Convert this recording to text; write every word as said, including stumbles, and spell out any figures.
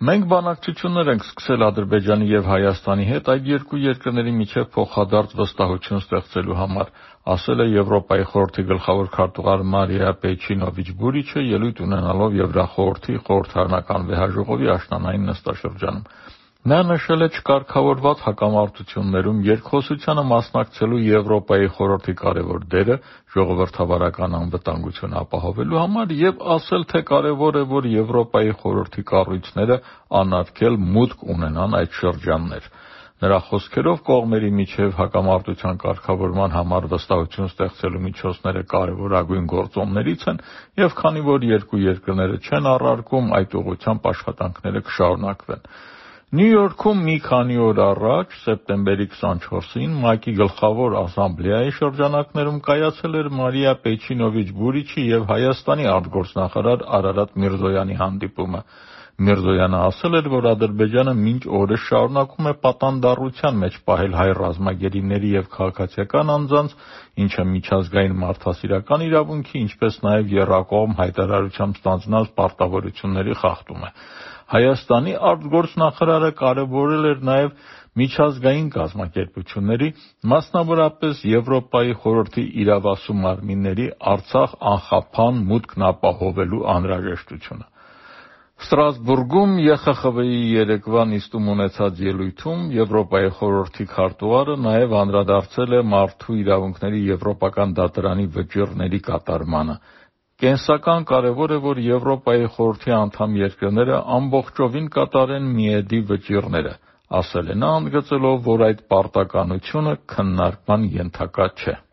Մենք բանակցություններ ենք սկսել Ադրբեջանի եւ Հայաստանի հետ այդ երկու երկրների միջև փոխադարձ վստահություն ստեղծելու համար, ասել է Եվրոպայի խորհրդի գլխավոր քարտուղար Մարիա Պեչինովիչ-Բուրիչը ելույթ ունենալով Եվրախորհրդի խորհրդարանական վեհաժողովի աշնանային նստաշրջանում։ Նա նշել է չկարգավորված հակամարտություններում երկխոսությանը մասնակցելու Եվրոպայի խորհրդի կարևոր դերը ժողովրդավարական անվտանգություն ապահովելու համար եւ ասել, թե կարևոր է, որ Եվրոպայի խորհրդի կառույցները անարգել մուտք ունենան այդ շրջաններ։ Նրա խոսքերով կողմերի միջև հակամարտության կարգավորման համար վստահություն ստեղծելու միջոցները կարևորագույն գործոններից են եւ քանի որ երկու երկրները չեն առարկում, այդ ուղղությամբ աշխատանքները կշարունակվեն։ Նյու Յորքում մի քանի օր առաջ, սեպտեմբերի քսանչորսին, ՄԱԿ-ի գլխավոր ասամբլեայի շրջանակներում կայացել էր Մարիա Պեչինովիչ-Բուրիչի եւ Հայաստանի արտգործնախարար Արարատ Միրզոյանի հանդիպումը։ Միրզոյանը ասել էր, որ Ադրբեջանը մինչ օրս շարունակում է պատանդառության մեջ պահել հայ ռազմագերիների եւ քաղաքացիական անձանց, ինչը միջազգային մարդասիրական իրավունքի, ինչպես նաեւ եռակողմ հայտարարությամբ ստանձնած պարտավորությունների խախտում է։ Հայաստանի արտգործնախարարը կարևորել էր նաեւ միջազգային կազմակերպությունների, մասնավորապես Եվրոպայի խորհրդի իրավասու մարմինների Արցախ անխափան մուտքն ապահովելու անհրաժեշտությունը։ Ստրասբուրգում Է Խ Խ V-ի երեկվա նիստում ունեցած ելույթում Եվրոպայի խորհրդի քարտուղարը նաև անդրադարձել է մարդու իրավունքների եվրոպական դատարանի վճիռների կատարմանը։ Կենսական կարևոր է, որ Եվրոպայի խորհրդի անդամ երկրները ամբողջովին կատարեն ՄԻԵԴ-ի վճիռները, ասել է նա, ընդգծելով, որ այդ պարտականությունը քննարկման ենթակա չէ։